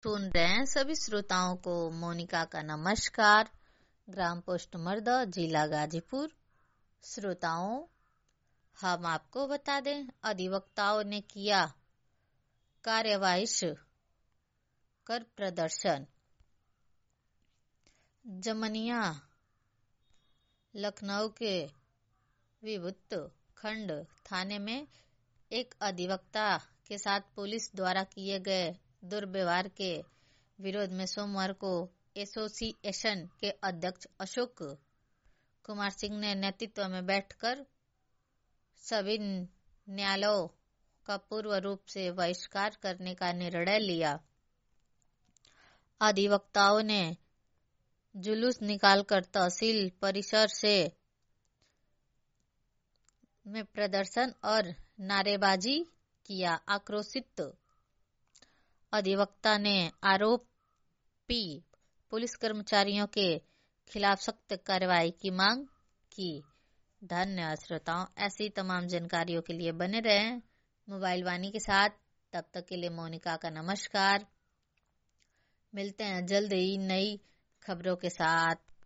सुन रहे हैं सभी श्रोताओं को मोनिका का नमस्कार। ग्राम पोस्ट मर्दा, जिला गाजीपुर। श्रोताओं, हम आपको बता दें, अधिवक्ताओं ने किया कार्यवाही कर प्रदर्शन। जमनिया लखनऊ के विभुत खंड थाने में एक अधिवक्ता के साथ पुलिस द्वारा किए गए दुर्व्यवहार के विरोध में सोमवार को एसोसिएशन के अध्यक्ष अशोक कुमार सिंह ने नेतृत्व में बैठकर सभी न्यायालयों का पूर्ण रूप से बहिष्कार करने का निर्णय लिया। अधिवक्ताओं ने जुलूस निकालकर तहसील परिसर में प्रदर्शन और नारेबाजी किया। आक्रोशित अधिवक्ता ने आरोपी पुलिस कर्मचारियों के खिलाफ सख्त कार्रवाई की मांग की। धन्यवाद श्रोताओं, ऐसी तमाम जानकारियों के लिए बने रहें मोबाइल वाणी के साथ। तब तक के लिए मोनिका का नमस्कार। मिलते हैं जल्द ही नई खबरों के साथ।